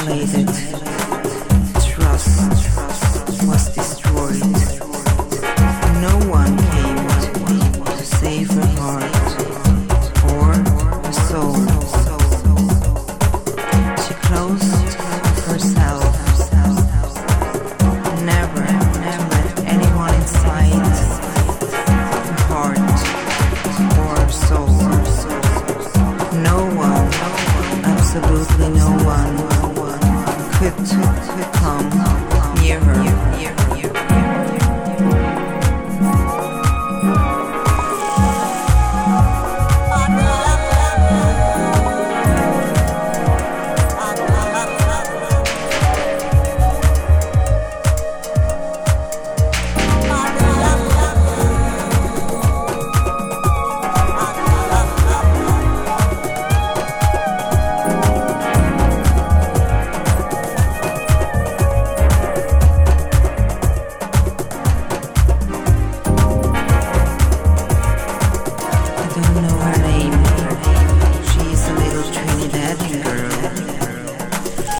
isolated. Trust was destroyed. No one came to save her heart or her soul. She closed herself. Never let anyone inside her heart or her soul. No one, absolutely no one could come near her.